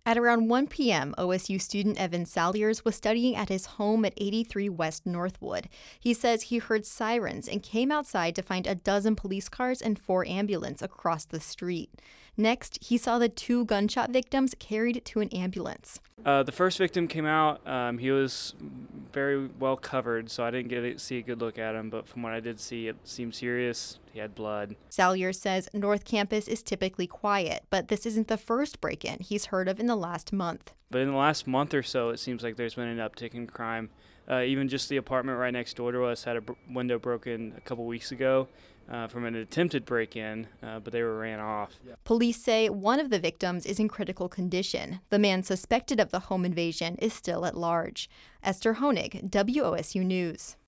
At around 1 p.m., OSU student Evan Salyers was studying at his home at 83 West Northwood. He says he heard sirens and came outside to find a dozen police cars and 4 ambulances across the street. Next, he saw the 2 gunshot victims carried to an ambulance. The first victim came out. He was very well covered, so I didn't get to see a good look at him. But from what I did see, it seemed serious. He had blood. Salyers says North Campus is typically quiet, but this isn't the first break-in he's heard of in the last month. But in the last month or so, it seems like there's been an uptick in crime. Even just the apartment right next door to us had a window broken a couple weeks ago from an attempted break-in, but they were ran off. Police say one of the victims is in critical condition. The man suspected of the home invasion is still at large. Esther Honig, WOSU News.